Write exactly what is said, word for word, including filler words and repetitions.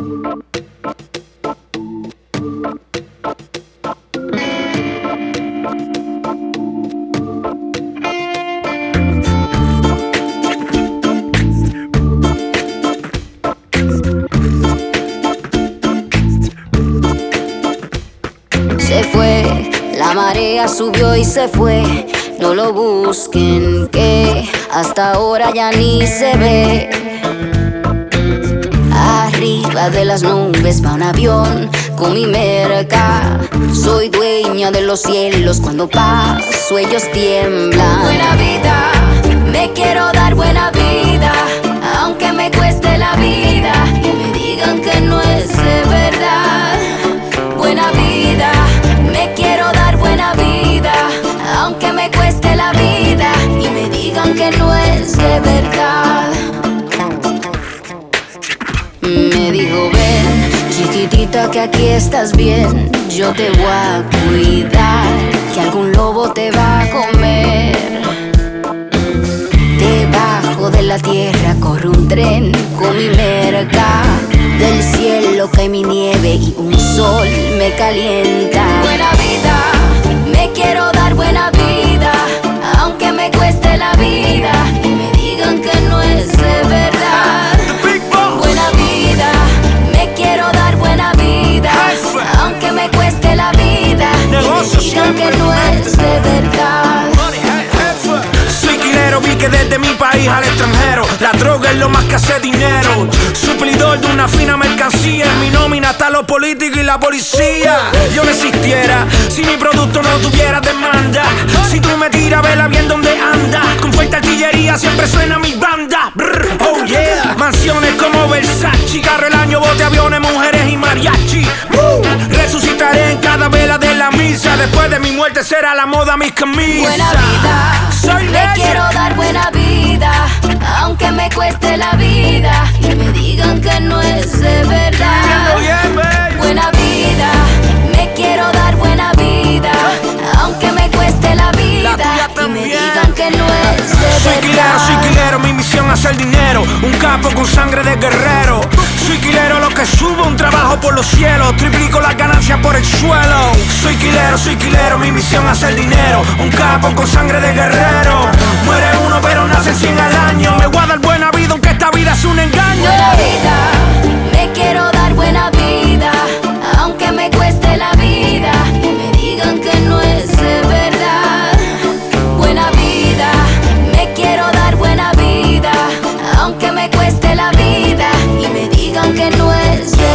Se fue, la marea subió y se fue. No lo busquen, que hasta ahora ya ni se ve. Arriba de las nubes va un avión con mi merca. Soy dueña de los cielos, cuando paso ellos tiemblan. Buena vida, me quiero dar buena vida, aunque me cueste la vida y me digan que no es de verdad. Buena vida, me quiero dar buena vida, aunque me cueste la vida y me digan que no es de verdad. Me dijo, ven, chiquitita, que aquí estás bien. Yo te voy a cuidar, que algún lobo te va a comer. Debajo de la tierra corre un tren con mi merca. Del cielo cae mi nieve y un sol me calienta. Buena vida, me quiero dar buena vida, aunque me cueste la vida y me digan que no es de verdad. Buena vida, me quiero dar buena vida, aunque me cueste la vida y me digan que no es de verdad. Soy quilero, vi que desde mi país al extranjero la droga es lo más que hace dinero. Suplidor de una fina mercancía, en mi nómina está los políticos y la policía. Yo no existiera si mi producto no tuviera demanda. Si tú me tiras, vela bien donde anda. Con fuerte artillería siempre suena mi banda. Brr, oh yeah. Mansiones como Versace, carro el año, bote, aviones, mujeres y mariachi. uh, Resucitaré en cada vela de la misa. Después de mi muerte será la moda mis camisas. Buena vida, soy me quiero dar buena vida, aunque me cueste la vida y me digan que no es de verdad. Buena vida, me quiero dar buena vida, aunque me cueste la vida y me digan que no es de verdad. Soy quilero, soy quilero, mi misión es hacer dinero. Un capo con sangre de guerrero. Soy quilero, lo que subo, un trabajo por los cielos. Triplico las ganancias por el suelo. Soy quilero, soy quilero, mi misión es hacer dinero. Un capo con sangre de guerrero. Muere uno pero nacen cien al año. Me voy a dar buena vida aunque esta vida es un engaño. Buena vida, me quiero dar buena vida, aunque me cueste la vida y me digan que no es de verdad. Buena vida, me quiero dar buena vida, aunque me cueste la vida y me digan que no es de